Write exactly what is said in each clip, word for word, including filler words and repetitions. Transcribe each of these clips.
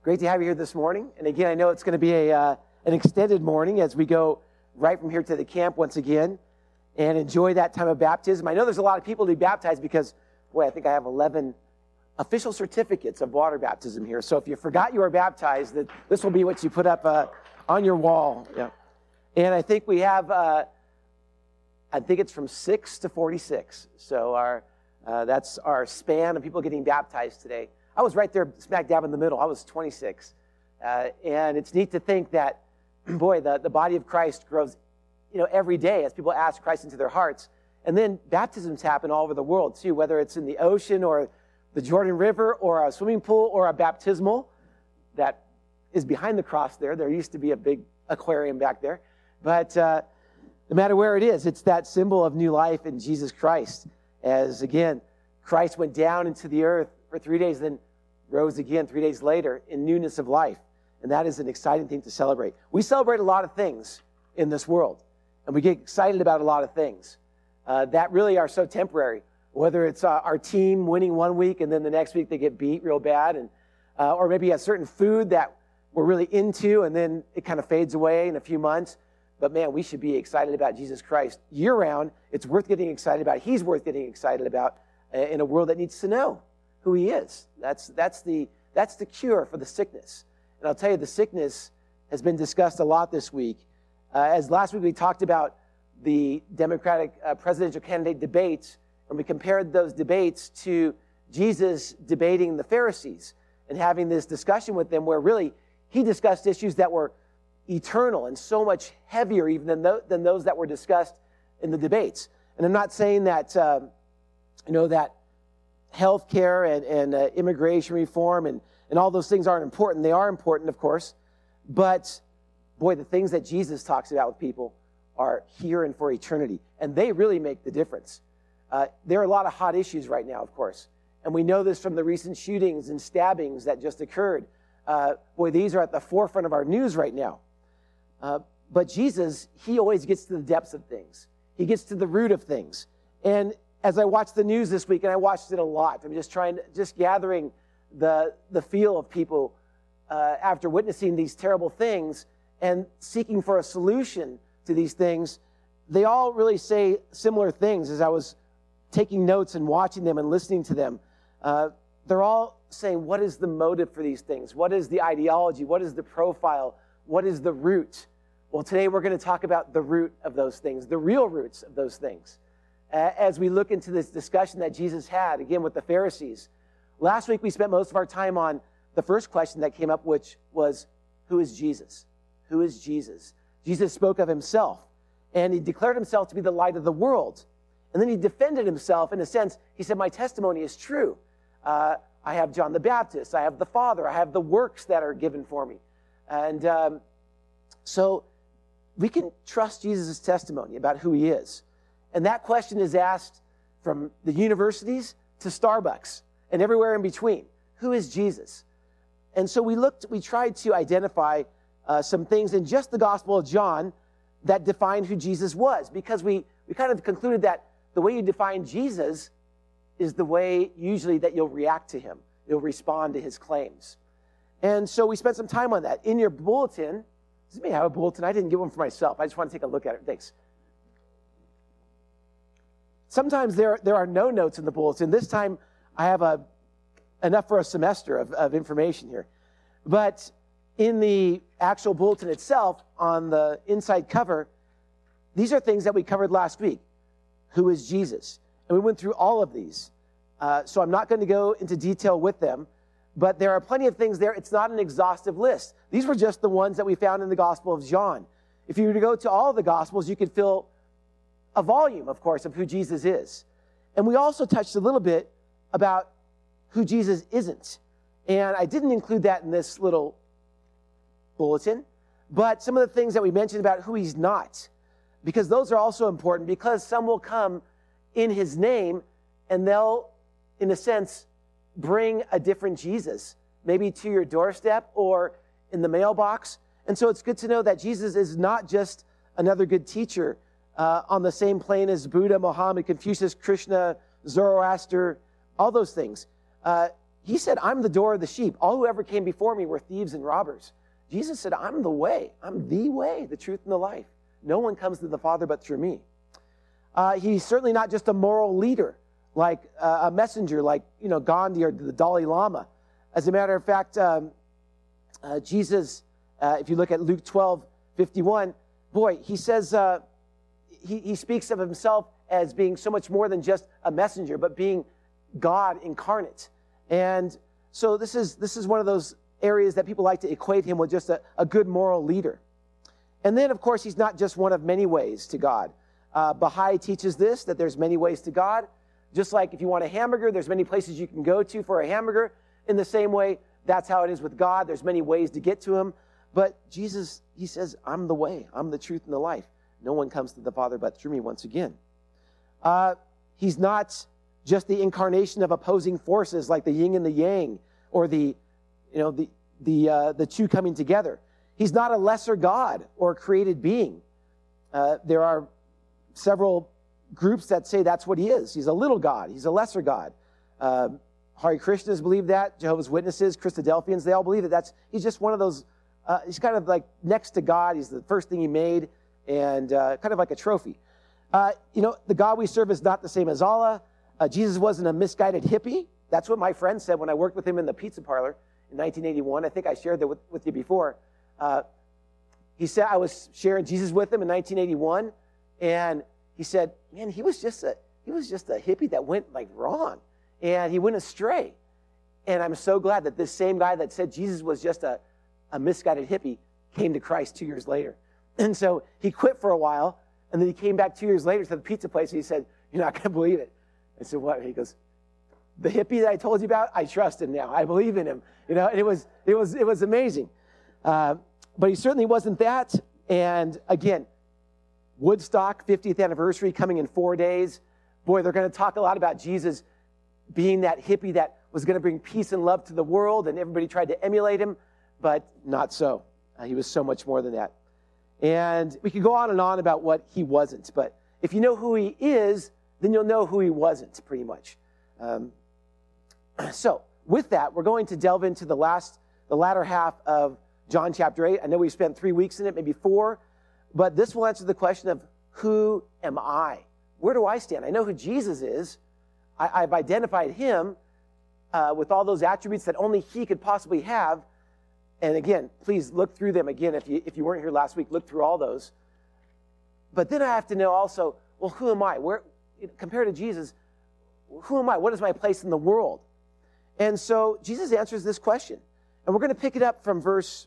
Great to have you here this morning. And again, I know it's going to be a uh, an extended morning as we go right from here to the camp once again and enjoy that time of baptism. I know there's a lot of people to be baptized because, boy, I think I have eleven official certificates of water baptism here. So if you forgot you were baptized, that this will be what you put up uh, on your wall. Yeah. And I think we have, uh, I think it's from six to forty-six. So our uh, that's our span of people getting baptized today. I was right there smack dab in the middle. I was twenty-six. Uh, and it's neat to think that, boy, the, the body of Christ grows, you know, every day as people ask Christ into their hearts. And then baptisms happen all over the world, too, whether it's in the ocean or the Jordan River or a swimming pool or a baptismal that is behind the cross there. There used to be a big aquarium back there. But uh, no matter where it is, it's that symbol of new life in Jesus Christ. As, again, Christ went down into the earth for three days, then rose again three days later in newness of life. And that is an exciting thing to celebrate. We celebrate a lot of things in this world, and we get excited about a lot of things uh, that really are so temporary, whether it's uh, our team winning one week and then the next week they get beat real bad, and uh, or maybe a certain food that we're really into and then it kind of fades away in a few months. But man, we should be excited about Jesus Christ year-round. It's worth getting excited about. He's worth getting excited about uh, in a world that needs to know who he is. That's that's the that's the cure for the sickness. And I'll tell you, the sickness has been discussed a lot this week. Uh, as last week we talked about the Democratic uh, presidential candidate debates, and we compared those debates to Jesus debating the Pharisees and having this discussion with them where really he discussed issues that were eternal and so much heavier even than, th- than those that were discussed in the debates. And I'm not saying that, um, you know, that health care and, and uh, immigration reform and, and all those things aren't important. They are important, of course. But, boy, the things that Jesus talks about with people are here and for eternity. And they really make the difference. Uh, there are a lot of hot issues right now, of course. And we know this from the recent shootings and stabbings that just occurred. Uh, boy, these are at the forefront of our news right now. Uh, but Jesus, he always gets to the depths of things. He gets to the root of things. And as I watched the news this week, and I watched it a lot, I'm just trying to, just gathering the, the feel of people uh, after witnessing these terrible things and seeking for a solution to these things. They all really say similar things as I was taking notes and watching them and listening to them. Uh, they're all saying, what is the motive for these things? What is the ideology? What is the profile? What is the root? Well, today we're going to talk about the root of those things, the real roots of those things. As we look into this discussion that Jesus had, again, with the Pharisees. Last week, we spent most of our time on the first question that came up, which was, who is Jesus? Who is Jesus? Jesus spoke of himself, and he declared himself to be the light of the world. And then he defended himself in a sense. He said, my testimony is true. Uh, I have John the Baptist. I have the Father. I have the works that are given for me. And um, so we can trust Jesus' testimony about who he is. And that question is asked from the universities to Starbucks and everywhere in between. Who is Jesus? And so we looked, we tried to identify uh, some things in just the Gospel of John that defined who Jesus was, because we, we kind of concluded that the way you define Jesus is the way usually that you'll react to him. You'll respond to his claims. And so we spent some time on that. In your bulletin, does anybody have a bulletin? I didn't get one for myself. I just want to take a look at it. Thanks. Sometimes there, there are no notes in the bulletin. This time I have a, enough for a semester of, of information here. But in the actual bulletin itself, on the inside cover, these are things that we covered last week. Who is Jesus? And we went through all of these. Uh, so I'm not going to go into detail with them, but there are plenty of things there. It's not an exhaustive list. These were just the ones that we found in the Gospel of John. If you were to go to all of the Gospels, you could fill a volume, of course, of who Jesus is. And we also touched a little bit about who Jesus isn't. And I didn't include that in this little bulletin, but some of the things that we mentioned about who he's not, because those are also important, because some will come in his name and they'll, in a sense, bring a different Jesus, maybe to your doorstep or in the mailbox. And so it's good to know that Jesus is not just another good teacher uh, on the same plane as Buddha, Muhammad, Confucius, Krishna, Zoroaster, all those things. Uh, he said, I'm the door of the sheep. All who ever came before me were thieves and robbers. Jesus said, I'm the way. I'm the way, the truth, and the life. No one comes to the Father but through me. Uh, he's certainly not just a moral leader, like uh, a messenger, like you know Gandhi or the Dalai Lama. As a matter of fact, um, uh, Jesus, uh, if you look at Luke twelve fifty-one, boy, he says, uh, he, he speaks of himself as being so much more than just a messenger, but being God incarnate. And so this is this is one of those areas that people like to equate him with just a, a good moral leader. And then, of course, he's not just one of many ways to God. Uh, Baha'i teaches this, that there's many ways to God. Just like if you want a hamburger, there's many places you can go to for a hamburger. In the same way, that's how it is with God. There's many ways to get to him. But Jesus, he says, I'm the way. I'm the truth and the life. No one comes to the Father but through me once again. Uh, he's not just the incarnation of opposing forces like the yin and the yang, or the, you know, the the uh, the two coming together. He's not a lesser God or created being. Uh, there are several groups that say that's what he is. He's a little God. He's a lesser God. Uh, Hare Krishnas believe that. Jehovah's Witnesses, Christadelphians, they all believe that that's, he's just one of those, uh, he's kind of like next to God. He's the first thing he made, and uh, kind of like a trophy. Uh, you know, the God we serve is not the same as Allah. Uh, Jesus wasn't a misguided hippie. That's what my friend said when I worked with him in the pizza parlor in nineteen eighty-one. I think I shared that with, with you before. Uh, he said, I was sharing Jesus with him in nineteen eighty-one, and he said, man, he was just a he was just a hippie that went like wrong, and he went astray. And I'm so glad that this same guy that said Jesus was just a, a misguided hippie came to Christ two years later. And so he quit for a while, and then he came back two years later to the pizza place, and he said, you're not going to believe it. I said, what? He goes, the hippie that I told you about, I trust him now. I believe in him. You know, and it was it was it was amazing. Uh, but he certainly wasn't that. And again, Woodstock, fiftieth anniversary coming in four days. Boy, they're going to talk a lot about Jesus being that hippie that was going to bring peace and love to the world, and everybody tried to emulate him, but not so. Uh, he was so much more than that. And we could go on and on about what he wasn't, but if you know who he is, then you'll know who he wasn't, pretty much. Um, so, with that, we're going to delve into the last, the latter half of John chapter eight. I know we spent three weeks in it, maybe four, but this will answer the question of, who am I? Where do I stand? I know who Jesus is. I, I've identified him uh, with all those attributes that only he could possibly have. And again, please look through them again. If you, if you weren't here last week, look through all those. But then I have to know also, well, who am I? Where, compared to Jesus, who am I? What is my place in the world? And so Jesus answers this question. And we're going to pick it up from verse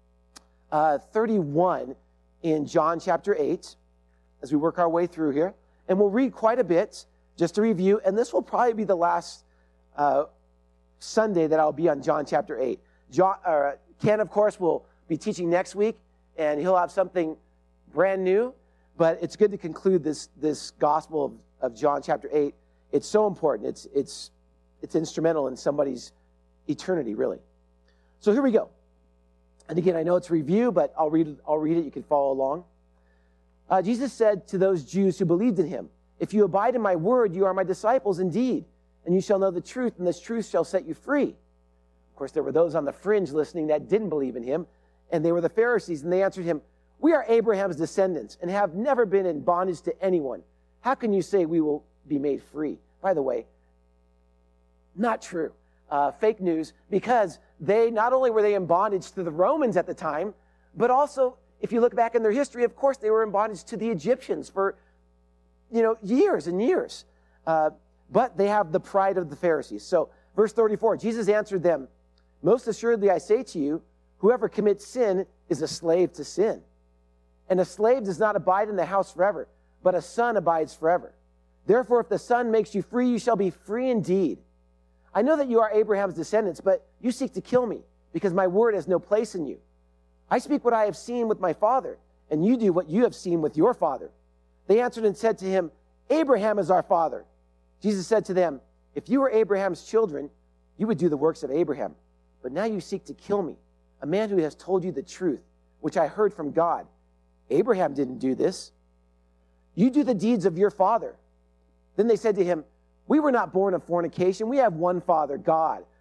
uh, thirty-one in John chapter eight as we work our way through here. And we'll read quite a bit just to review. And this will probably be the last uh, Sunday that I'll be on John chapter eight. John, uh, Ken, of course, will be teaching next week, and he'll have something brand new. But it's good to conclude this, this gospel of, of John chapter eight. It's so important. It's, it's, it's instrumental in somebody's eternity, really. So here we go. And again, I know it's review, but I'll read, I'll read it. You can follow along. Uh, Jesus said to those Jews who believed in him, if you abide in my word, you are my disciples indeed, and you shall know the truth, and this truth shall set you free. Of course, there were those on the fringe listening that didn't believe in him, and they were the Pharisees, and they answered him, we are Abraham's descendants and have never been in bondage to anyone. How can you say we will be made free? By the way, not true. Uh, fake news, because they, not only were they in bondage to the Romans at the time, but also, if you look back in their history, of course, they were in bondage to the Egyptians for, you know, years and years. Uh, but they have the pride of the Pharisees. So, verse thirty-four, Jesus answered them, most assuredly I say to you, whoever commits sin is a slave to sin. And a slave does not abide in the house forever, but a son abides forever. Therefore, if the Son makes you free, you shall be free indeed. I know that you are Abraham's descendants, but you seek to kill me, because my word has no place in you. I speak what I have seen with my father, and you do what you have seen with your father. They answered and said to him, Abraham is our father. Jesus said to them, if you were Abraham's children, you would do the works of Abraham. But now you seek to kill me, a man who has told you the truth, which I heard from God. Abraham didn't do this. You do the deeds of your father. Then they said to him, we were not born of fornication. We have one Father, God.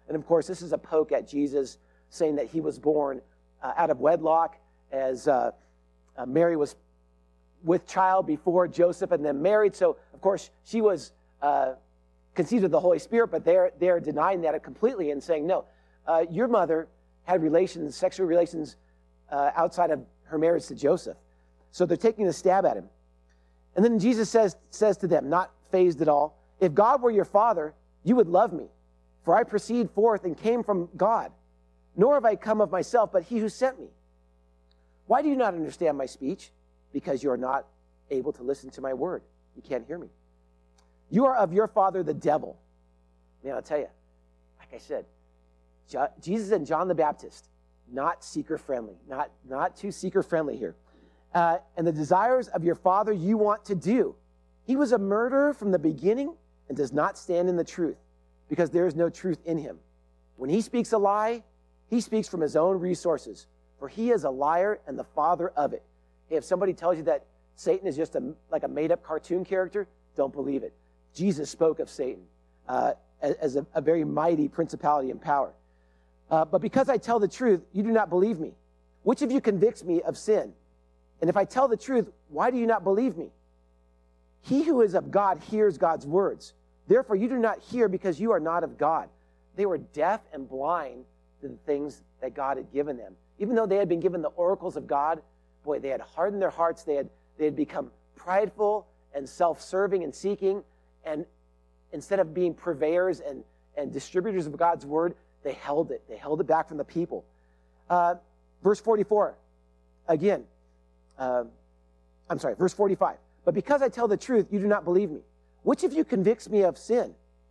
And of course, this is a poke at Jesus, saying that he was born uh, out of wedlock, as uh, uh, Mary was with child before Joseph and then married. So, of course, she was uh, conceived of the Holy Spirit, but they're, they're denying that completely and saying, no, uh, your mother had relations, sexual relations uh, outside of her marriage to Joseph. So they're taking a stab at him. And then Jesus says, says to them, not fazed at all, if God were your father, you would love me, for I proceed forth and came from God. Nor have I come of myself, but he who sent me. Why do you not understand my speech? Because you are not able to listen to my word. You can't hear me. You are of your father, the devil. Man, I'll tell you, like I said, Jo- Jesus and John the Baptist, not seeker-friendly, not, not too seeker-friendly here. Uh, and the desires of your father you want to do. He was a murderer from the beginning and does not stand in the truth, because there is no truth in him. When he speaks a lie, he speaks from his own resources, for he is a liar and the father of it. If somebody tells you that Satan is just a, like a made-up cartoon character, don't believe it. Jesus spoke of Satan uh, as a, a very mighty principality and power. Uh, but because I tell the truth, you do not believe me. Which of you convicts me of sin? And if I tell the truth, why do you not believe me? He who is of God hears God's words. Therefore, you do not hear because you are not of God. They were deaf and blind to the things that God had given them. Even though they had been given the oracles of God, boy, they had hardened their hearts. They had, they had become prideful and self-serving and seeking. And instead of being purveyors and, and distributors of God's word, they held it. They held it back from the people. Uh, verse forty-four, again, uh, I'm sorry, verse forty-five. But because I tell the truth, you do not believe me. Which of you convicts me of sin?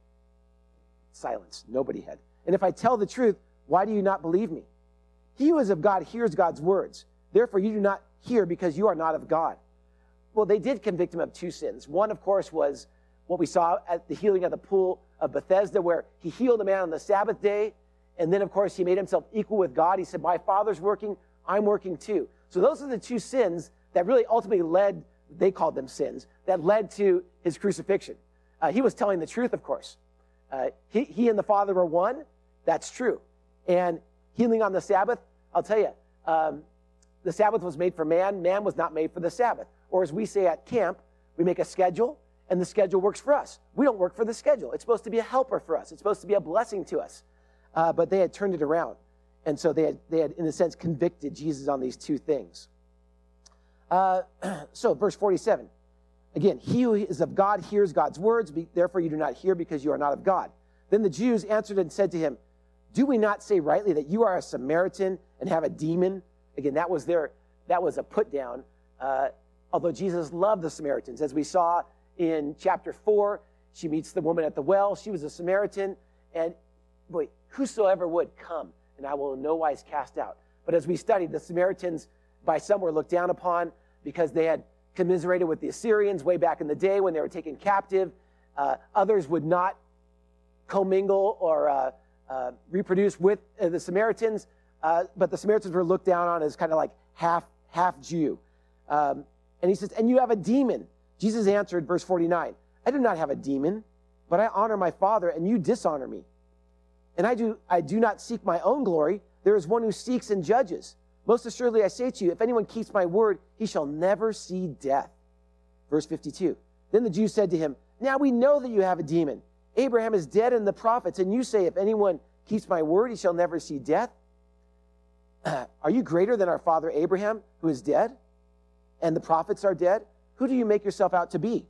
Silence. Nobody had. And if I tell the truth, why do you not believe me? He who is of God hears God's words. Therefore, you do not hear because you are not of God. Well, they did convict him of two sins. One, of course, was what we saw at the healing of the pool of Bethesda, where he healed a man on the Sabbath day. And then, of course, he made himself equal with God. He said, my Father's working, I'm working too. So those are the two sins that really ultimately led, they called them sins, that led to his crucifixion. Uh, he was telling the truth, of course. Uh, he, he and the Father were one. That's true. And healing on the Sabbath, I'll tell you, um, the Sabbath was made for man. Man was not made for the Sabbath. Or as we say at camp, we make a schedule, and the schedule works for us. We don't work for the schedule. It's supposed to be a helper for us. It's supposed to be a blessing to us. Uh, but they had turned it around. And so they had, they had, in a sense, convicted Jesus on these two things. Uh, so, verse forty-seven. Again, he who is of God hears God's words, therefore you do not hear because you are not of God. Then the Jews answered and said to him, do we not say rightly that you are a Samaritan and have a demon? Again, that was their, that was a put down. Uh, although Jesus loved the Samaritans. As we saw in chapter four, she meets the woman at the well. She was a Samaritan. And boy, whosoever would come, and I will in no wise cast out. But as we studied, the Samaritans by some were looked down upon because they had commiserated with the Assyrians way back in the day when they were taken captive. Uh, others would not commingle or uh, uh, reproduce with uh, the Samaritans, uh, but the Samaritans were looked down on as kind of like half, half Jew. Um, and he says, and you have a demon. Jesus answered, verse forty-nine, I do not have a demon, but I honor my Father, and you dishonor me. And I do, I do not seek my own glory. There is one who seeks and judges. Most assuredly, I say to you, if anyone keeps my word, he shall never see death. Verse fifty-two. Then the Jews said to him, now we know that you have a demon. Abraham is dead and the prophets, and you say, if anyone keeps my word, he shall never see death. Are you greater than our father Abraham, who is dead? And the prophets are dead? Who do you make yourself out to be?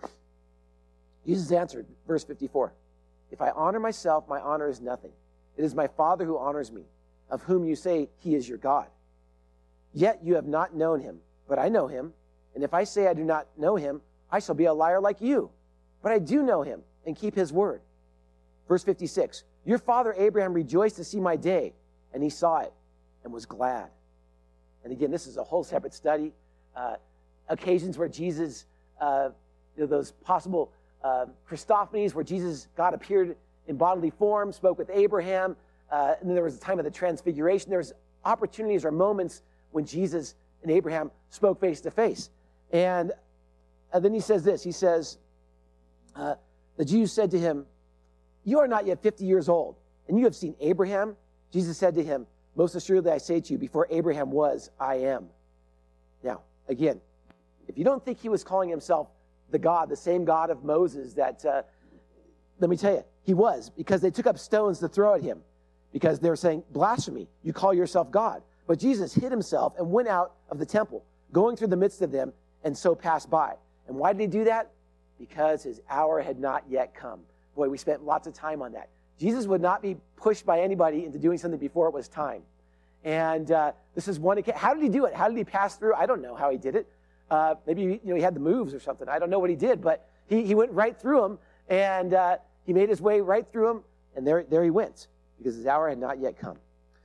Jesus answered, verse fifty-four. If I honor myself, my honor is nothing. It is my Father who honors me, of whom you say he is your God. Yet you have not known him, but I know him. And if I say I do not know him, I shall be a liar like you. But I do know him and keep his word. Verse fifty-six. Your father Abraham rejoiced to see my day, and he saw it and was glad. And again, this is a whole separate study. Uh, occasions where Jesus, uh, you know, those possible uh, Christophanies where Jesus, God appeared in bodily form, spoke with Abraham, uh, and then there was a time of the transfiguration. There was opportunities or moments when Jesus and Abraham spoke face to face. And, and then he says this, he says, uh, the Jews said to him, you are not yet fifty years old, and you have seen Abraham. Jesus said to him, most assuredly I say to you, before Abraham was, I am. Now, again, if you don't think he was calling himself the God, the same God of Moses, that, uh, let me tell you, he was, because they took up stones to throw at him, because they were saying, blasphemy, you call yourself God. But Jesus hid himself and went out of the temple, going through the midst of them, and so passed by. And why did he do that? Because his hour had not yet come. Boy, we spent lots of time on that. Jesus would not be pushed by anybody into doing something before it was time. And uh, this is one, how did he do it? How did he pass through? I don't know how he did it. Uh, maybe you know, he had the moves or something. I don't know what he did, but he, he went right through them, and uh, he made his way right through them, and there, there he went, because his hour had not yet come.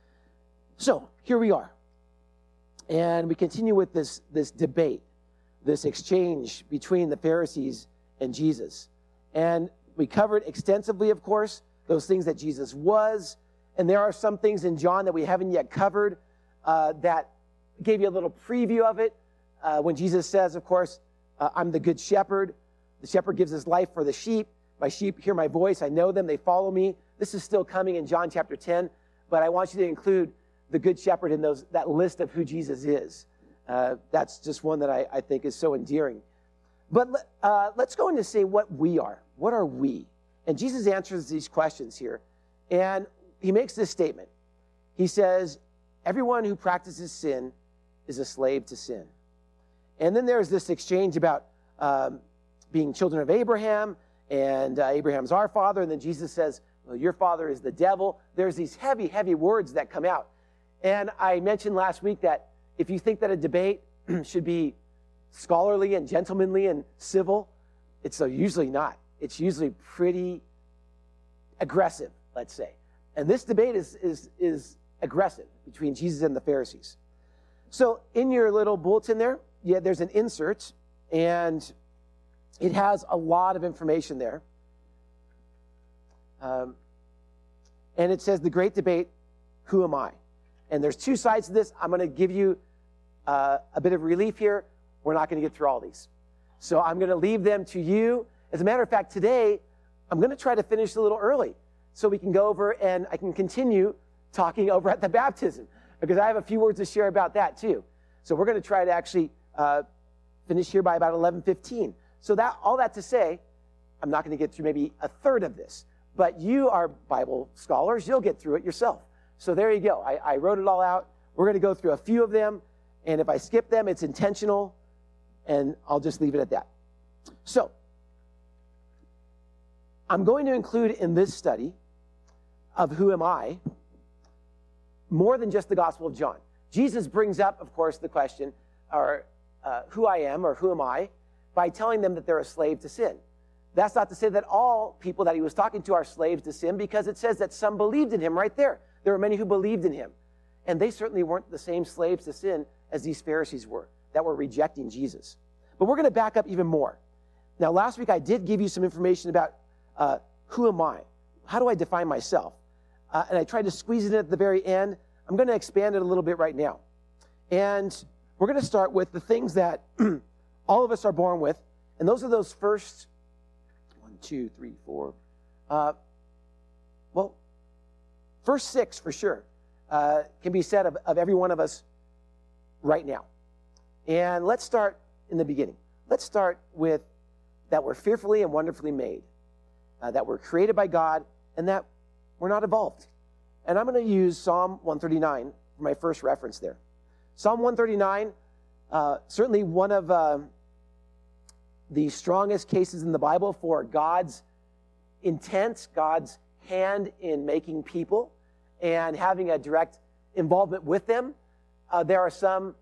So here we are. And we continue with this, this debate, this exchange between the Pharisees and Jesus. And we covered extensively, of course, those things that Jesus was. And there are some things in John that we haven't yet covered uh, that gave you a little preview of it. Uh, when Jesus says, of course, uh, I'm the good shepherd. The shepherd gives his life for the sheep. My sheep hear my voice. I know them. They follow me. This is still coming in John chapter ten. But I want you to include the good shepherd in those that list of who Jesus is. Uh, that's just one that I, I think is so endearing. But uh, let's go into say what we are. What are we? And Jesus answers these questions here. And he makes this statement. He says, everyone who practices sin is a slave to sin. And then there's this exchange about um, being children of Abraham, and uh, Abraham's our father. And then Jesus says, well, your father is the devil. There's these heavy, heavy words that come out. And I mentioned last week that if you think that a debate should be scholarly and gentlemanly and civil, it's uh, usually not. It's usually pretty aggressive, let's say. And this debate is, is, is aggressive between Jesus and the Pharisees. So in your little bulletin there, yeah, there's an insert, and it has a lot of information there. Um, and it says, the great debate, who am I? And there's two sides to this. I'm going to give you uh, a bit of relief here. We're not going to get through all these. So I'm going to leave them to you. As a matter of fact, today, I'm going to try to finish a little early so we can go over and I can continue talking over at the baptism, because I have a few words to share about that too. So we're going to try to actually uh, finish here by about eleven fifteen. So that all that to say, I'm not going to get through maybe a third of this, but you are Bible scholars. You'll get through it yourself. So there you go. I, I wrote it all out. We're going to go through a few of them, and if I skip them, it's intentional, and I'll just leave it at that. So I'm going to include in this study of who am I more than just the Gospel of John. Jesus brings up, of course, the question, or uh, who I am, or who am I, by telling them that they're a slave to sin. That's not to say that all people that he was talking to are slaves to sin, because it says that some believed in him right there. There were many who believed in him. And they certainly weren't the same slaves to sin as these Pharisees were, that were rejecting Jesus. But we're going to back up even more. Now, last week I did give you some information about uh, who am I? How do I define myself? Uh, and I tried to squeeze it in at the very end. I'm going to expand it a little bit right now. And we're going to start with the things that all of us are born with. And those are those first one, two, three, four. Uh, well, first six for sure uh, can be said of, of every one of us right now. And let's start in the beginning. Let's start with that we're fearfully and wonderfully made, uh, that we're created by God, and that we're not evolved. And I'm going to use Psalm one thirty-nine for my first reference there. Psalm one thirty-nine, uh, certainly one of uh, the strongest cases in the Bible for God's intent, God's hand in making people and having a direct involvement with them. Uh, there are some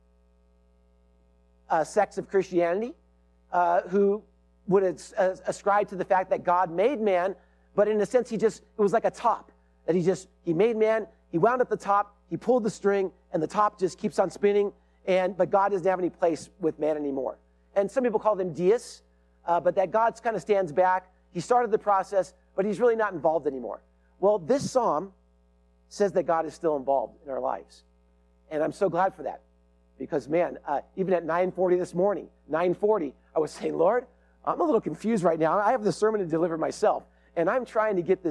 uh, sects of Christianity uh, who would as- as- ascribe to the fact that God made man, but in a sense, he just, it was like a top, that he just, he made man, he wound up the top, he pulled the string, and the top just keeps on spinning, and but God doesn't have any place with man anymore. And some people call them deists, uh, but that God kind of stands back. He started the process, but he's really not involved anymore. Well, this psalm says that God is still involved in our lives. And I'm so glad for that. Because, man, uh, even at nine forty this morning, nine forty, I was saying, Lord, I'm a little confused right now. I have the sermon to deliver myself. And I'm trying to get this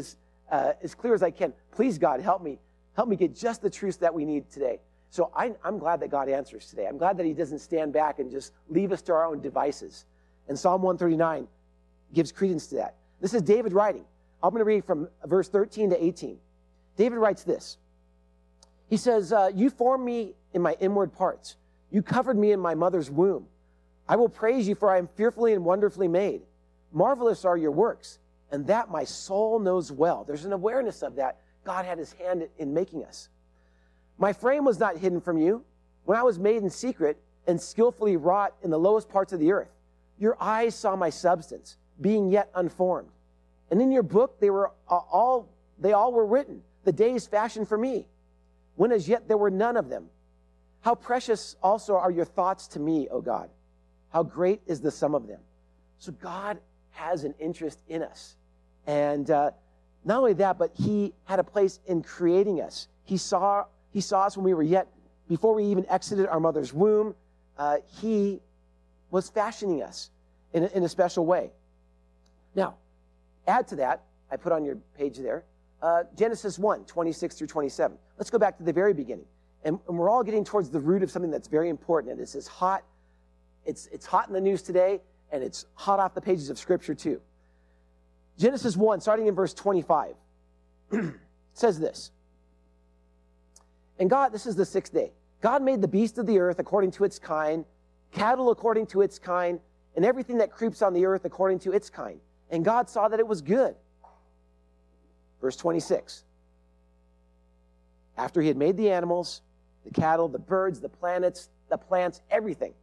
uh, as clear as I can. Please, God, help me. Help me get just the truth that we need today. So I, I'm glad that God answers today. I'm glad that he doesn't stand back and just leave us to our own devices. And Psalm one thirty-nine gives credence to that. This is David writing. I'm going to read from verse thirteen to eighteen. David writes this. He says, uh, you formed me in my inward parts. You covered me in my mother's womb. I will praise you, for I am fearfully and wonderfully made. Marvelous are your works, and that my soul knows well. There's an awareness of that. God had his hand in making us. My frame was not hidden from you when I was made in secret and skillfully wrought in the lowest parts of the earth. Your eyes saw my substance, being yet unformed. And in your book they were all they all were written, the days fashioned for me, when as yet there were none of them. How precious also are your thoughts to me, O God. How great is the sum of them. So God has an interest in us. And uh, not only that, but he had a place in creating us. He saw, he saw us when we were yet, before we even exited our mother's womb. Uh, he was fashioning us in a, in a special way. Now, add to that, I put on your page there, uh, Genesis one, twenty-six through twenty-seven. Let's go back to the very beginning. And, and we're all getting towards the root of something that's very important. And this is hot. It's, it's hot in the news today, and it's hot off the pages of Scripture too. Genesis one, starting in verse twenty-five, says this. And God, this is the sixth day. God made the beast of the earth according to its kind, cattle according to its kind, and everything that creeps on the earth according to its kind. And God saw that it was good. Verse twenty-six. After he had made the animals, the cattle, the birds, the planets, the plants, everything,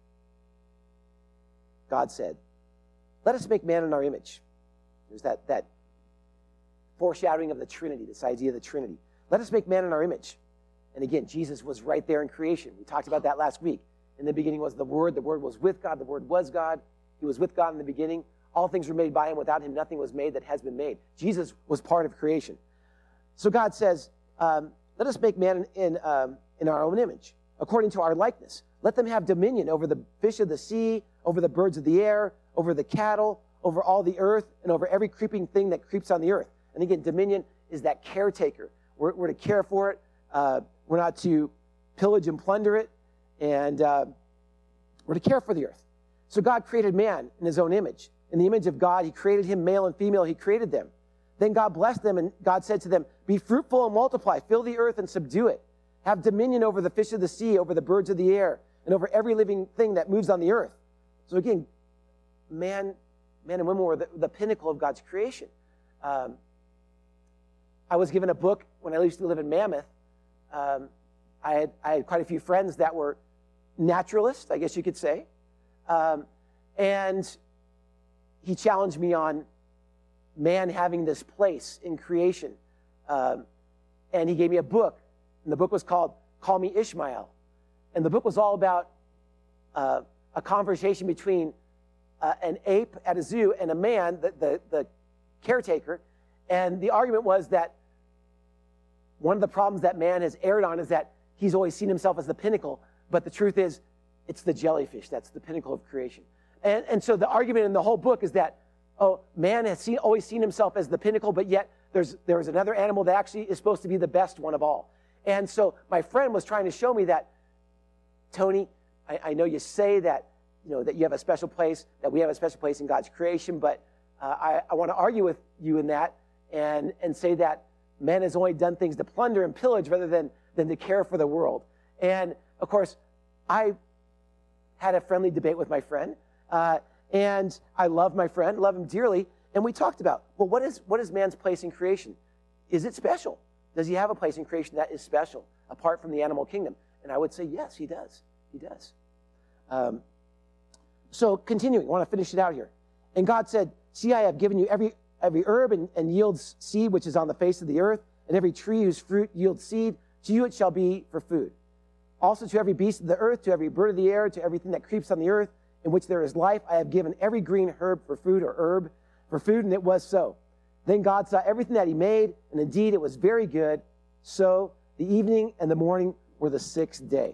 God said, let us make man in our image. There's that, that foreshadowing of the Trinity, this idea of the Trinity. Let us make man in our image. And again, Jesus was right there in creation. We talked about that last week. In the beginning was the Word. The Word was with God. The Word was God. He was with God in the beginning. All things were made by him. Without him, nothing was made that has been made. Jesus was part of creation. So God says, um, let us make man in, in, um, in our own image, according to our likeness. Let them have dominion over the fish of the sea, over the birds of the air, over the cattle, over all the earth, and over every creeping thing that creeps on the earth. And again, dominion is that caretaker. We're, we're to care for it. Uh, we're not to pillage and plunder it. And uh, we're to care for the earth. So God created man in his own image. In the image of God, he created him, male and female, he created them. Then God blessed them, and God said to them, be fruitful and multiply, fill the earth and subdue it. Have dominion over the fish of the sea, over the birds of the air, and over every living thing that moves on the earth. So again, man, man and women were the, the pinnacle of God's creation. Um, I was given a book when I used to live in Mammoth. Um, I, had, I had quite a few friends that were naturalists, I guess you could say. Um, and he challenged me on man having this place in creation. Um, and he gave me a book, and the book was called Call Me Ishmael. And the book was all about uh, a conversation between uh, an ape at a zoo and a man, the, the, the caretaker. And the argument was that one of the problems that man has erred on is that he's always seen himself as the pinnacle, but the truth is it's the jellyfish that's the pinnacle of creation. And, and so the argument in the whole book is that, oh, man has seen, always seen himself as the pinnacle, but yet there's there's another animal that actually is supposed to be the best one of all. And so my friend was trying to show me that, Tony, I, I know you say that, you know, that you have a special place, that we have a special place in God's creation, but uh, I, I want to argue with you in that and, and say that man has only done things to plunder and pillage rather than, than to care for the world. And, of course, I had a friendly debate with my friend, uh, and I love my friend, love him dearly, and we talked about, well, what is what is man's place in creation? Is it special? Does he have a place in creation that is special, apart from the animal kingdom? And I would say, yes, he does. He does. Um, so, continuing, I want to finish it out here. And God said, see, I have given you every every herb and, and yields seed which is on the face of the earth, and every tree whose fruit yields seed, to you it shall be for food. Also to every beast of the earth, to every bird of the air, to everything that creeps on the earth, in which there is life, I have given every green herb for food, or herb for food, and it was so. Then God saw everything that he made, and indeed it was very good. So the evening and the morning were the sixth day.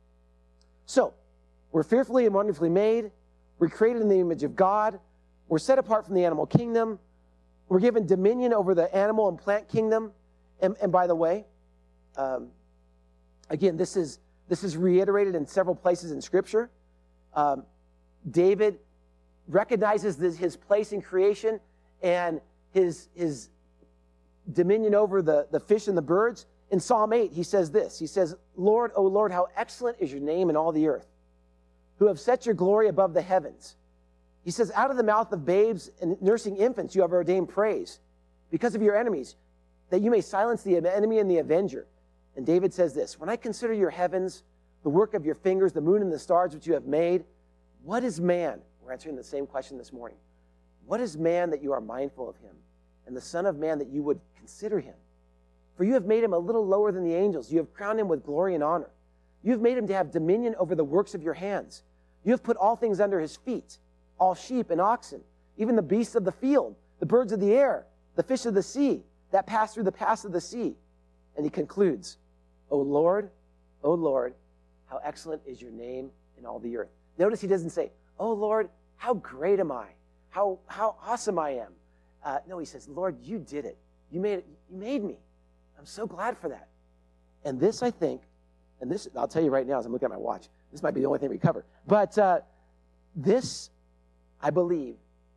So, we're fearfully and wonderfully made. We're created in the image of God. We're set apart from the animal kingdom. We're given dominion over the animal and plant kingdom. And, and by the way, um, again, this is this is reiterated in several places in Scripture. Um, David recognizes this, his place in creation and his, his dominion over the, the fish and the birds. In Psalm eight, he says this. He says, Lord, O Lord, how excellent is your name in all the earth, who have set your glory above the heavens. He says, out of the mouth of babes and nursing infants you have ordained praise because of your enemies, that you may silence the enemy and the avenger. And David says this, when I consider your heavens, the work of your fingers, the moon and the stars which you have made, what is man? We're answering the same question this morning. What is man that you are mindful of him, and the son of man that you would consider him? For you have made him a little lower than the angels. You have crowned him with glory and honor. You have made him to have dominion over the works of your hands. You have put all things under his feet, all sheep and oxen, even the beasts of the field, the birds of the air, the fish of the sea, that pass through the paths of the sea. And he concludes, O Lord, O Lord, how excellent is your name in all the earth. Notice he doesn't say, oh Lord, how great am I? How, how awesome I am. Uh, no, he says, Lord, you did it. You made it. You made me. I'm so glad for that. And this, I think, and this, I'll tell you right now as I'm looking at my watch, this might be the only thing we cover. But uh, this, I believe,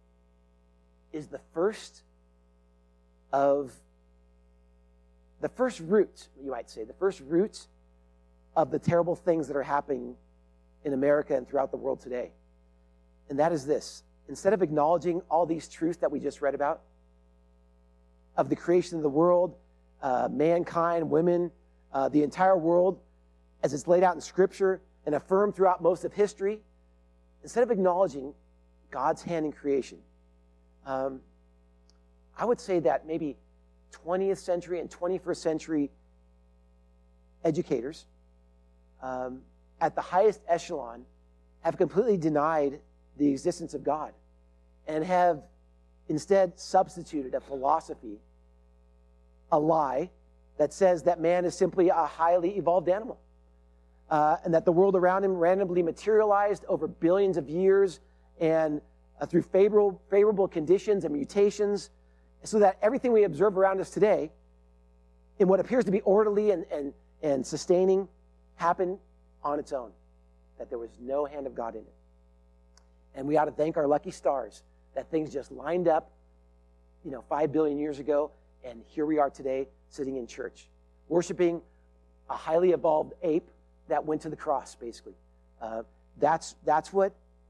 is the first of, the first root, you might say, the first root of the terrible things that are happening in America and throughout the world today. And that is this. Instead of acknowledging all these truths that we just read about, of the creation of the world, uh, mankind, women, uh, the entire world, as it's laid out in Scripture and affirmed throughout most of history, instead of acknowledging God's hand in creation, um, I would say that maybe twentieth century and twenty-first century educators um, at the highest echelon have completely denied the existence of God and have instead substituted a philosophy, a lie, that says that man is simply a highly evolved animal uh, and that the world around him randomly materialized over billions of years and uh, through favorable, favorable conditions and mutations, so that everything we observe around us today in what appears to be orderly and, and, and sustaining happened on its own, that there was no hand of God in it. And we ought to thank our lucky stars that things just lined up, you know, five billion years ago, and here we are today sitting in church, worshiping a highly evolved ape that went to the cross, basically. Uh, that's, that's what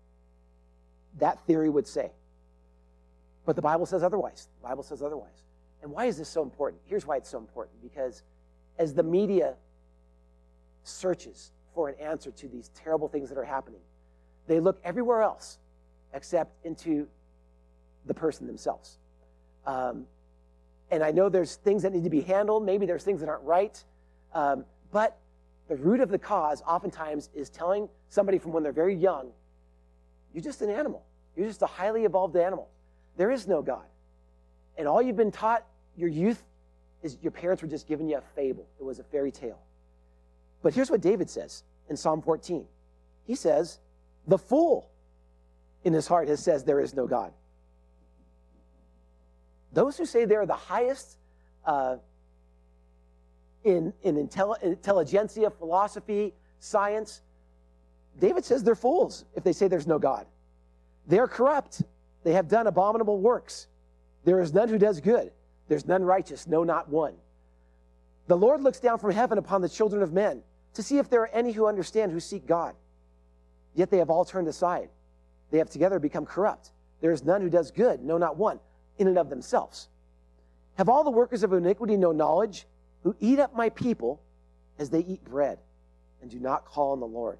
that theory would say. But the Bible says otherwise. The Bible says otherwise. And why is this so important? Here's why it's so important. Because as the media searches for an answer to these terrible things that are happening, they look everywhere else except into the person themselves. Um, and I know there's things that need to be handled. Maybe there's things that aren't right. Um, but the root of the cause oftentimes is telling somebody from when they're very young, you're just an animal. You're just a highly evolved animal. There is no God. And all you've been taught your youth is your parents were just giving you a fable. It was a fairy tale. But here's what David says in Psalm fourteen. He says, the fool in his heart has says there is no God. Those who say they're the highest uh, in, in intelli- intelligentsia, philosophy, science, David says they're fools if they say there's no God. They're corrupt. They have done abominable works. There is none who does good. There's none righteous, no, not one. The Lord looks down from heaven upon the children of men to see if there are any who understand, who seek God. Yet they have all turned aside. They have together become corrupt. There is none who does good, no, not one, in and of themselves. Have all the workers of iniquity no knowledge, who eat up my people as they eat bread, and do not call on the Lord?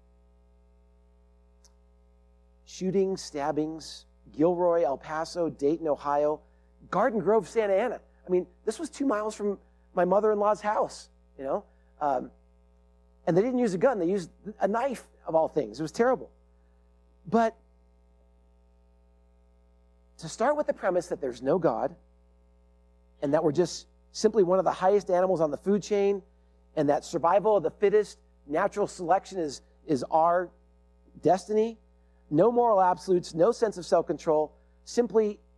Shootings, stabbings, Gilroy, El Paso, Dayton, Ohio, Garden Grove, Santa Ana. I mean, this was two miles from my mother-in-law's house, you know. Um, and they didn't use a gun. They used a knife, of all things. It was terrible. But to start with the premise that there's no God and that we're just simply one of the highest animals on the food chain and that survival of the fittest, natural selection is, is our destiny, no moral absolutes, no sense of self-control, simply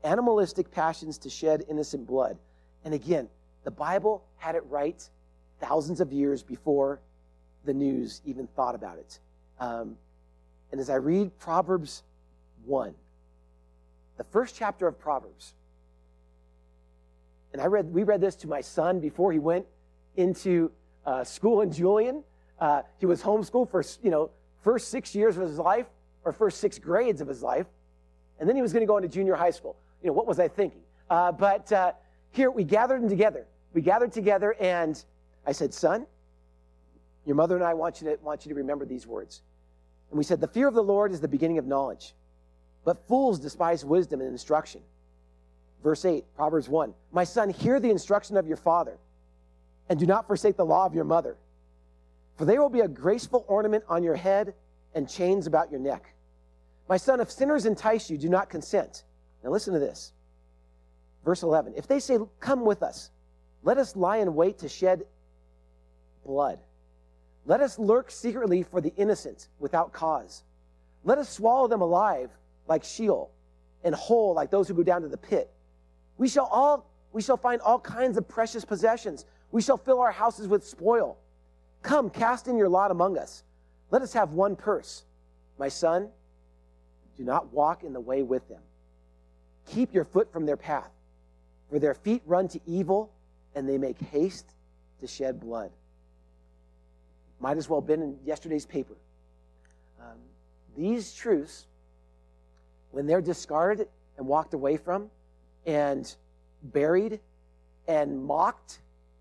animalistic passions to shed innocent blood. And again, the Bible had it right thousands of years before the news even thought about it. Um, and as I read Proverbs one, the first chapter of Proverbs, and I read, we read this to my son before he went into uh, school in Julian. Uh, he was homeschooled for, you know, first six years of his life, or first six grades of his life, and then he was going to go into junior high school. You know, what was I thinking? Uh, but uh, here we gathered them together. We gathered together, and I said, son, your mother and I want you to want you to remember these words. And we said, the fear of the Lord is the beginning of knowledge, but fools despise wisdom and instruction. Verse eight, Proverbs one, my son, hear the instruction of your father, and do not forsake the law of your mother. For they will be a graceful ornament on your head and chains about your neck. My son, if sinners entice you, do not consent. Now listen to this. Verse eleven, if they say, come with us, let us lie in wait to shed blood. Let us lurk secretly for the innocent without cause. Let us swallow them alive like Sheol, and whole like those who go down to the pit. We shall all we shall find all kinds of precious possessions. We shall fill our houses with spoil. Come, cast in your lot among us. Let us have one purse. My son, do not walk in the way with them. Keep your foot from their path, for their feet run to evil, and they make haste to shed blood. Might as well have been in yesterday's paper. Um, these truths, when they're discarded and walked away from, and buried and mocked,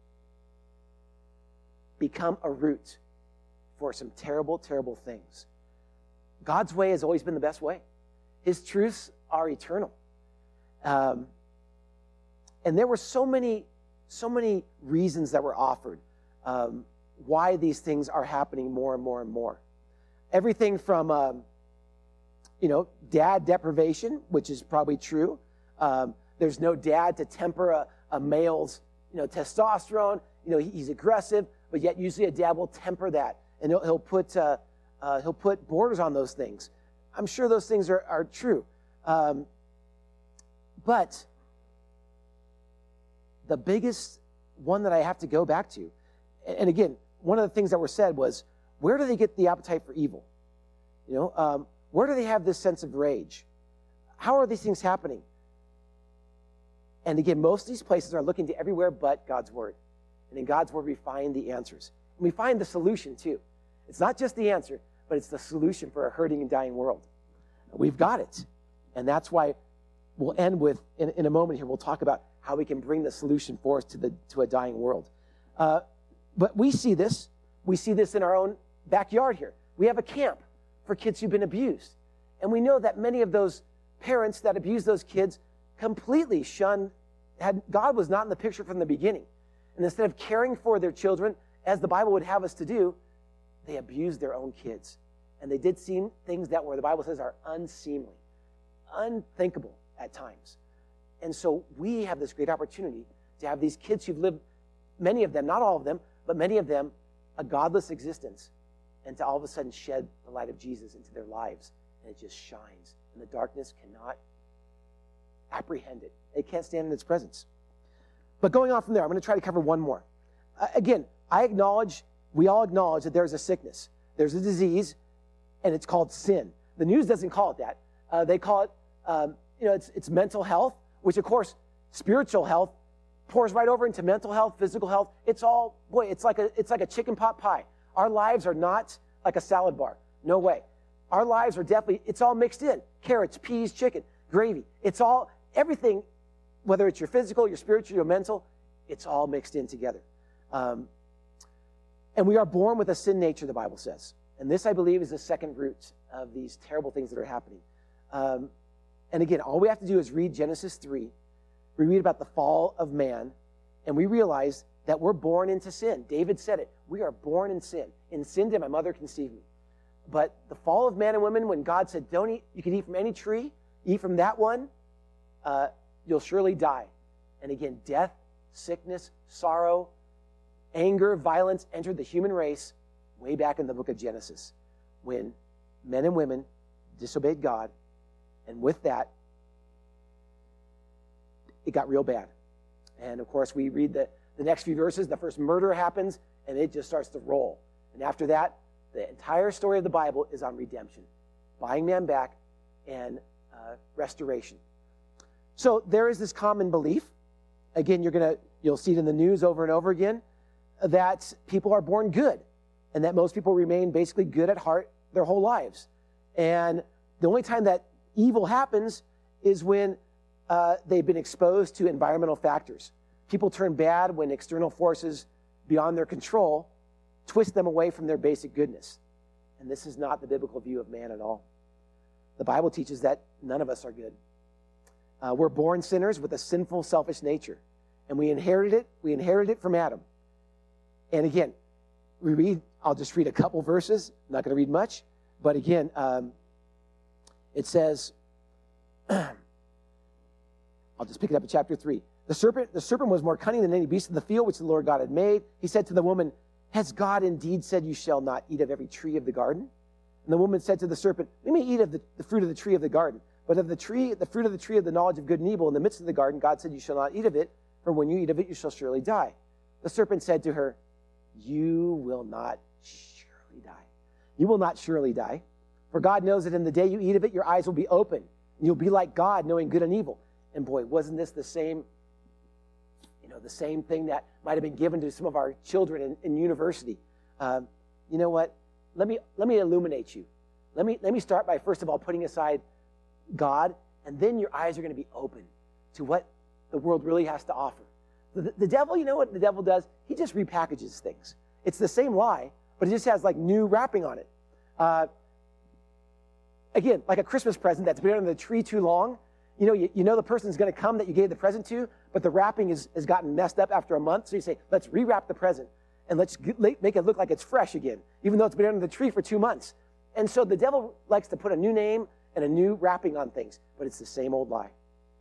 become a root for some terrible, terrible things. God's way has always been the best way. His truths are eternal. Um, and there were so many, so many reasons that were offered um, why these things are happening more and more and more. Everything from, um, you know, dad deprivation, which is probably true. Um, there's no dad to temper a, a male's, you know, testosterone. You know, he, he's aggressive, but yet usually a dad will temper that, and he'll, he'll put uh, uh, he'll put borders on those things. I'm sure those things are, are true. Um, but the biggest one that I have to go back to, and again, one of the things that were said was, where do they get the appetite for evil? You know, um, where do they have this sense of rage? How are these things happening? And again, most of these places are looking to everywhere but God's word. And in God's word, we find the answers. And we find the solution, too. It's not just the answer, but it's the solution for a hurting and dying world. We've got it. And that's why we'll end with, in, in a moment here, we'll talk about how we can bring the solution for us to, the, to a dying world. Uh, but we see this. We see this in our own backyard here. We have a camp for kids who've been abused. And we know that many of those parents that abuse those kids completely shunned, had, God was not in the picture from the beginning. And instead of caring for their children, as the Bible would have us to do, they abused their own kids. And they did seem things that were, the Bible says, are unseemly, unthinkable at times. And so we have this great opportunity to have these kids who've lived, many of them, not all of them, but many of them, a godless existence, and to all of a sudden shed the light of Jesus into their lives. And it just shines. And the darkness cannot apprehend it. It can't stand in its presence. But going on from there, I'm going to try to cover one more. Uh, again, I acknowledge, we all acknowledge that there's a sickness. There's a disease, and it's called sin. The news doesn't call it that. Uh, they call it, um, you know, it's, it's mental health, which, of course, spiritual health pours right over into mental health, physical health. It's all, boy, it's like a, it's like a chicken pot pie. Our lives are not like a salad bar. No way. Our lives are definitely, it's all mixed in. Carrots, peas, chicken, gravy. It's all, everything, whether it's your physical, your spiritual, your mental, it's all mixed in together. Um, and we are born with a sin nature, the Bible says. And this, I believe, is the second root of these terrible things that are happening. Um, and again, all we have to do is read Genesis three. We read about the fall of man, and we realize that we're born into sin. David said it. We are born in sin. In sin did my mother conceive me. But the fall of man and women, when God said, don't eat, you can eat from any tree, eat from that one, uh, you'll surely die. And again, death, sickness, sorrow, anger, violence entered the human race way back in the book of Genesis, when men and women disobeyed God, and with that, it got real bad. And of course, we read the, the next few verses, the first murder happens, and it just starts to roll. And after that, the entire story of the Bible is on redemption, buying man back, and uh, restoration. So there is this common belief. Again, you're gonna you'll see it in the news over and over again, that people are born good, and that most people remain basically good at heart their whole lives. And the only time that evil happens is when uh, they've been exposed to environmental factors. People turn bad when external forces beyond their control twist them away from their basic goodness. And this is not the biblical view of man at all. The Bible teaches that none of us are good. Uh, we're born sinners with a sinful, selfish nature. And we inherited it. We inherited it from Adam. And again, we read, I'll just read a couple verses. I'm not going to read much. But again, um, it says, I'll just pick it up in chapter three. The serpent, the serpent was more cunning than any beast of the field which the Lord God had made. He said to the woman, has God indeed said you shall not eat of every tree of the garden? And the woman said to the serpent, we may eat of the, the fruit of the tree of the garden, but of the tree, the fruit of the tree of the knowledge of good and evil in the midst of the garden, God said you shall not eat of it, for when you eat of it, you shall surely die. The serpent said to her, you will not surely die. You will not surely die. For God knows that in the day you eat of it, your eyes will be open, and you'll be like God, knowing good and evil. And boy, wasn't this the same, you know, the same thing that might have been given to some of our children in, in university. Um, you know what? Let me let me illuminate you. Let me let me start by first of all putting aside God, and then your eyes are going to be open to what the world really has to offer. The, the devil, you know what the devil does? He just repackages things. It's the same lie, but it just has like new wrapping on it. Uh, again, like a Christmas present that's been under the tree too long. You know, you, you know the person's going to come that you gave the present to, but the wrapping is, has gotten messed up after a month. So you say, let's rewrap the present and let's get, make it look like it's fresh again, even though it's been under the tree for two months. And so the devil likes to put a new name and a new wrapping on things, but it's the same old lie.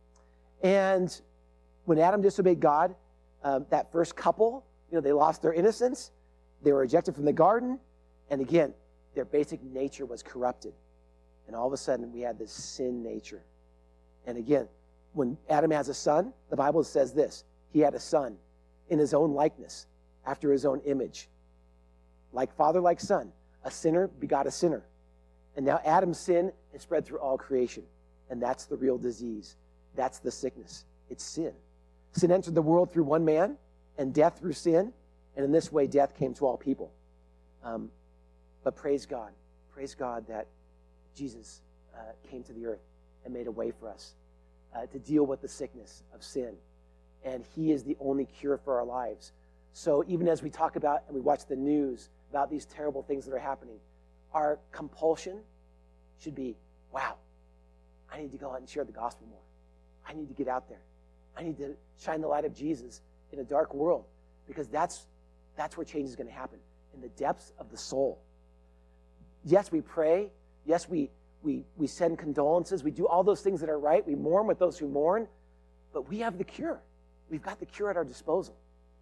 And when Adam disobeyed God, um, that first couple, you know, they lost their innocence. They were ejected from the garden. And again, their basic nature was corrupted. And all of a sudden, we had this sin nature. And again, when Adam has a son, the Bible says this, he had a son in his own likeness, after his own image. Like father, like son. A sinner begot a sinner. And now Adam's sin is spread through all creation. And that's the real disease. That's the sickness. It's sin. Sin entered the world through one man, and death through sin. And in this way, death came to all people. Um, but praise God. Praise God that Jesus uh, came to the earth and made a way for us uh, to deal with the sickness of sin. And he is the only cure for our lives. So even as we talk about and we watch the news about these terrible things that are happening, our compulsion should be, wow, I need to go out and share the gospel more. I need to get out there. I need to shine the light of Jesus in a dark world, because that's that's where change is going to happen, in the depths of the soul. Yes, we pray. Yes, we we we send condolences. We do all those things that are right. We mourn with those who mourn, but we have the cure. We've got the cure at our disposal.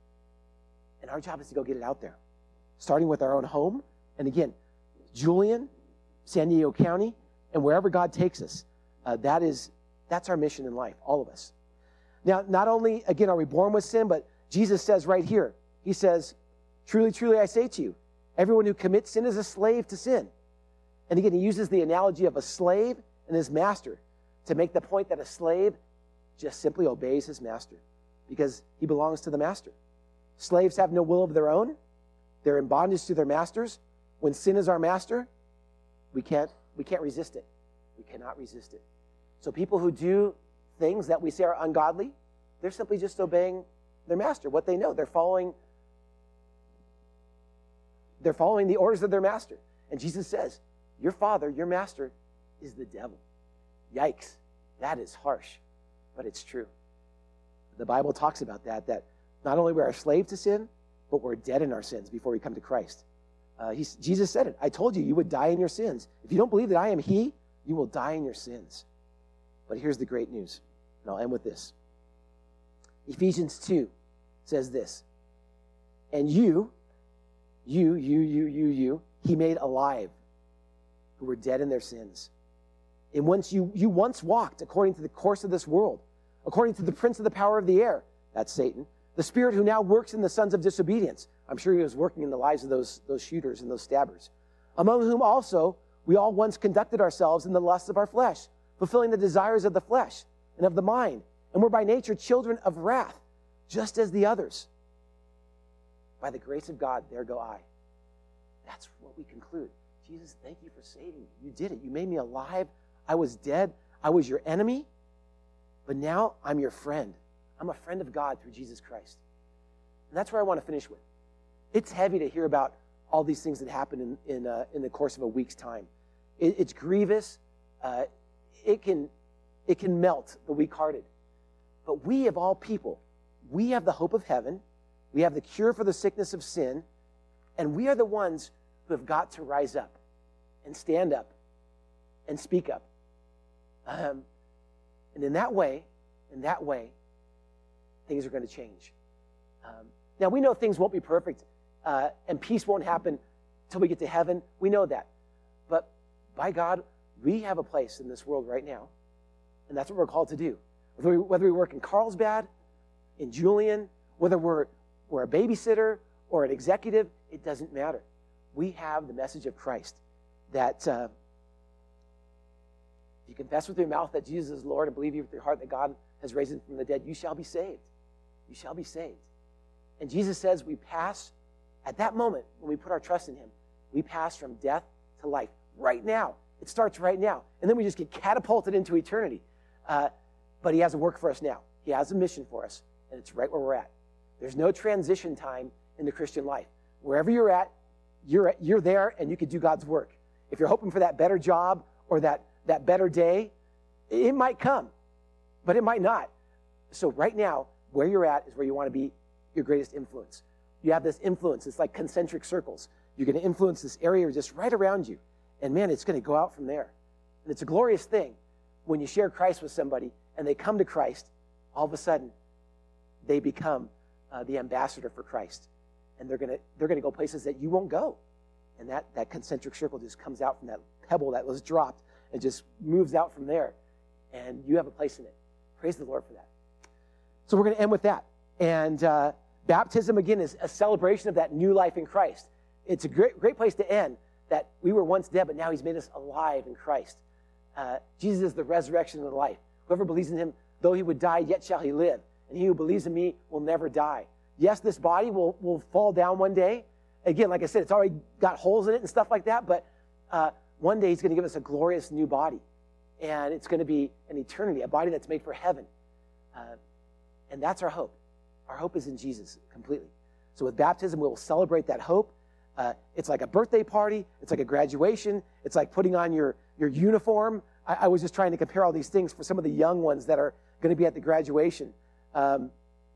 And our job is to go get it out there, starting with our own home. And again, Julian, San Diego County, and wherever God takes us, uh, that is, that's our mission in life, all of us. Now, not only, again, are we born with sin, but Jesus says right here, he says, truly, truly, I say to you, everyone who commits sin is a slave to sin. And again, he uses the analogy of a slave and his master to make the point that a slave just simply obeys his master because he belongs to the master. Slaves have no will of their own. They're in bondage to their masters. When sin is our master, we can't, we can't resist it. We cannot resist it. So people who do things that we say are ungodly, they're simply just obeying their master, what they know. They're following, they're following the orders of their master. And Jesus says, your father, your master, is the devil. Yikes. That is harsh, but it's true. The Bible talks about that, that not only we're a slave to sin, but we're dead in our sins before we come to Christ. Uh, he's, Jesus said it. I told you, you would die in your sins. If you don't believe that I am he, you will die in your sins. But here's the great news, and I'll end with this. Ephesians two says this, and you, you, you, you, you, you, he made alive who were dead in their sins. And once you, you once walked according to the course of this world, according to the prince of the power of the air, that's Satan, the spirit who now works in the sons of disobedience. I'm sure he was working in the lives of those, those shooters and those stabbers, among whom also we all once conducted ourselves in the lusts of our flesh, fulfilling the desires of the flesh and of the mind, and were by nature children of wrath, just as the others. By the grace of God, there go I. That's what we conclude. Jesus, thank you for saving me. You did it. You made me alive. I was dead. I was your enemy. But now I'm your friend. I'm a friend of God through Jesus Christ. And that's where I want to finish with. It's heavy to hear about all these things that happen in, in, uh, in the course of a week's time. It, it's grievous. Uh, it can, it can melt the weak-hearted. But we, of all people, we have the hope of heaven. We have the cure for the sickness of sin. And we are the ones who have got to rise up and stand up and speak up. Um, and in that way, in that way, things are going to change. Um, now, we know things won't be perfect, uh, and peace won't happen till we get to heaven. We know that. But by God, we have a place in this world right now, and that's what we're called to do. Whether we, whether we work in Carlsbad, in Julian, whether we're, we're a babysitter or an executive, it doesn't matter. We have the message of Christ that uh, if you confess with your mouth that Jesus is Lord and believe with your heart that God has raised him from the dead, you shall be saved. You shall be saved. And Jesus says we pass, at that moment when we put our trust in him, we pass from death to life right now. It starts right now. And then we just get catapulted into eternity. Uh, but he has a work for us now. He has a mission for us, and it's right where we're at. There's no transition time in the Christian life. Wherever you're at, you're, you're there, and you can do God's work. If you're hoping for that better job or that, that better day, it might come, but it might not. So right now, where you're at is where you want to be your greatest influence. You have this influence. It's like concentric circles. You're going to influence this area just right around you. And man, it's going to go out from there. And it's a glorious thing when you share Christ with somebody and they come to Christ, all of a sudden, they become uh, the ambassador for Christ. And they're going to they're going to go places that you won't go. And that, that concentric circle just comes out from that pebble that was dropped and just moves out from there. And you have a place in it. Praise the Lord for that. So we're going to end with that. And uh, baptism, again, is a celebration of that new life in Christ. It's a great, great place to end, that we were once dead, but now he's made us alive in Christ. Uh, Jesus is the resurrection and the life. Whoever believes in him, though he would die, yet shall he live. And he who believes in me will never die. Yes, this body will, will fall down one day. Again, like I said, it's already got holes in it and stuff like that, but uh, one day he's going to give us a glorious new body. And it's going to be an eternity, a body that's made for heaven. Uh, and that's our hope. Our hope is in Jesus completely. So with baptism, we'll celebrate that hope. Uh, it's like a birthday party. It's like a graduation. It's like putting on your, your uniform. I, I was just trying to compare all these things for some of the young ones that are going to be at the graduation um,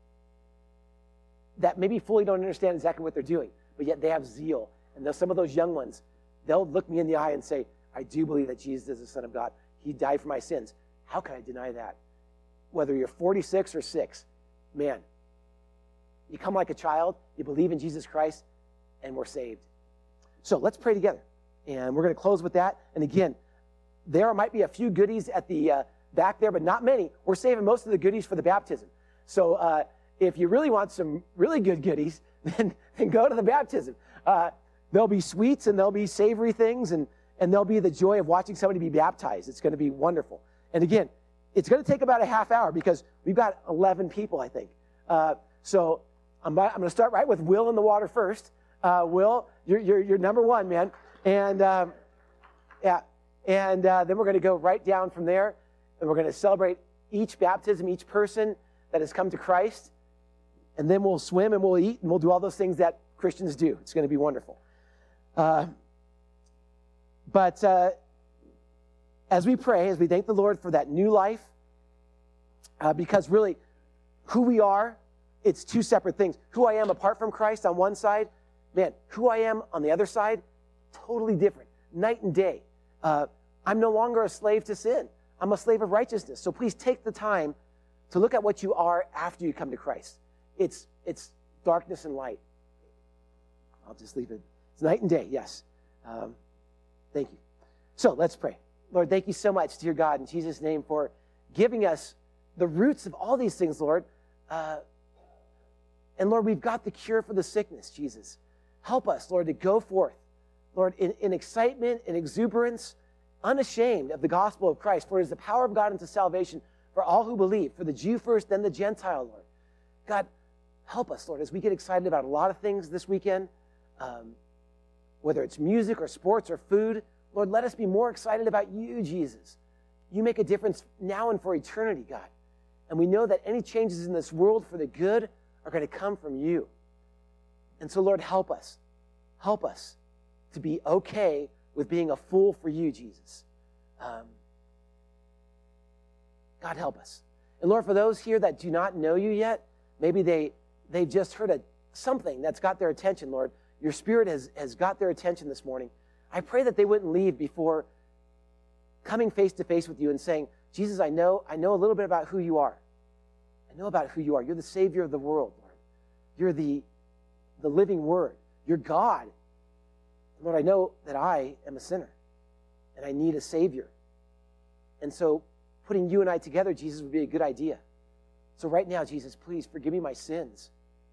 that maybe fully don't understand exactly what they're doing, but yet they have zeal. And some of those young ones, they'll look me in the eye and say, I do believe that Jesus is the Son of God. He died for my sins. How can I deny that? Whether you're forty-six or six, man, you come like a child, you believe in Jesus Christ, and we're saved. So let's pray together. And we're going to close with that. And again, there might be a few goodies at the uh, back there, but not many. We're saving most of the goodies for the baptism. So uh, if you really want some really good goodies, then, then go to the baptism. Uh, there'll be sweets and there'll be savory things, and, and there'll be the joy of watching somebody be baptized. It's going to be wonderful. And again, it's going to take about a half hour because we've got eleven people, I think. Uh, so I'm, I'm going to start right with Will in the water first. Uh, Will, you're, you're, you're number one, man. And um, yeah, and uh, then we're going to go right down from there, and we're going to celebrate each baptism, each person that has come to Christ. And then we'll swim and we'll eat and we'll do all those things that Christians do. It's going to be wonderful. Uh, but uh, as we pray, as we thank the Lord for that new life, uh, because really who we are, it's two separate things. Who I am apart from Christ on one side, man, who I am on the other side, totally different, night and day. Uh, I'm no longer a slave to sin. I'm a slave of righteousness. So please take the time to look at what you are after you come to Christ. It's it's darkness and light. I'll just leave it. It's night and day, yes. Um, thank you. So let's pray. Lord, thank you so much, dear God, in Jesus' name, for giving us the roots of all these things, Lord. Uh, and Lord, we've got the cure for the sickness, Jesus. Help us, Lord, to go forth, Lord, in, in excitement and exuberance, unashamed of the gospel of Christ. For it is the power of God unto salvation for all who believe, for the Jew first, then the Gentile, Lord. God, help us, Lord, as we get excited about a lot of things this weekend, um, whether it's music or sports or food. Lord, let us be more excited about you, Jesus. You make a difference now and for eternity, God. And we know that any changes in this world for the good are going to come from you. And so, Lord, help us. Help us to be okay with being a fool for you, Jesus. Um, God, help us. And Lord, for those here that do not know you yet, maybe they, they've just heard a, something that's got their attention, Lord. Your Spirit has, has got their attention this morning. I pray that they wouldn't leave before coming face to face with you and saying, Jesus, I know, I know a little bit about who you are. I know about who you are. You're the Savior of the world, Lord. You're the, the living Word. You're God. Lord, I know that I am a sinner and I need a Savior. And so putting you and I together, Jesus, would be a good idea. So right now, Jesus, please forgive me my sins.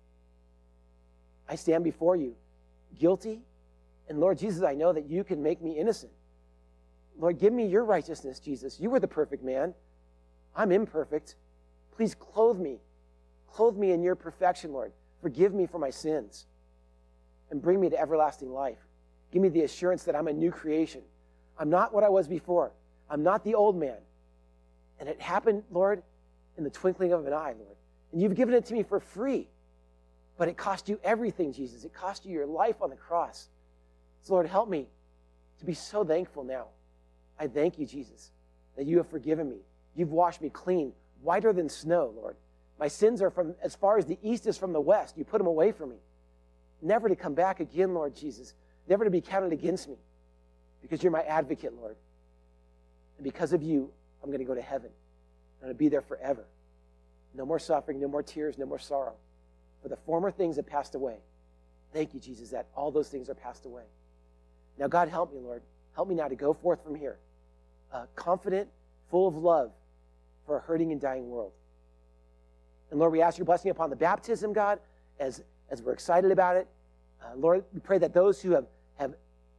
I stand before you guilty. And Lord Jesus, I know that you can make me innocent. Lord, give me your righteousness, Jesus. You were the perfect man. I'm imperfect. Please clothe me. Clothe me in your perfection, Lord. Forgive me for my sins and bring me to everlasting life. Give me the assurance that I'm a new creation. I'm not what I was before. I'm not the old man. And it happened, Lord, in the twinkling of an eye, Lord. And you've given it to me for free. But it cost you everything, Jesus. It cost you your life on the cross. So, Lord, help me to be so thankful now. I thank you, Jesus, that you have forgiven me. You've washed me clean, whiter than snow, Lord. My sins are from as far as the east is from the west. You put them away from me. Never to come back again, Lord Jesus. Never to be counted against me. Because you're my advocate, Lord. And because of you, I'm going to go to heaven. I'm going to be there forever. No more suffering, no more tears, no more sorrow. For the former things have passed away. Thank you, Jesus, that all those things are passed away. Now, God, help me, Lord. Help me now to go forth from here, uh, confident, full of love for a hurting and dying world. And Lord, we ask your blessing upon the baptism, God, as, as we're excited about it. Uh, Lord, we pray that those who have, have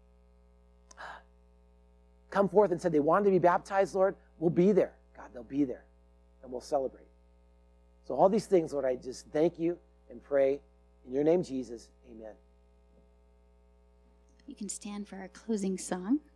come forth and said they wanted to be baptized, Lord, will be there. God, they'll be there, and we'll celebrate. So all these things, Lord, I just thank you and pray in your name, Jesus. Amen. You can stand for our closing song.